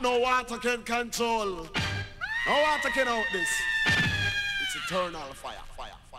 that no water can control. No water can out this. It's eternal fire, fire.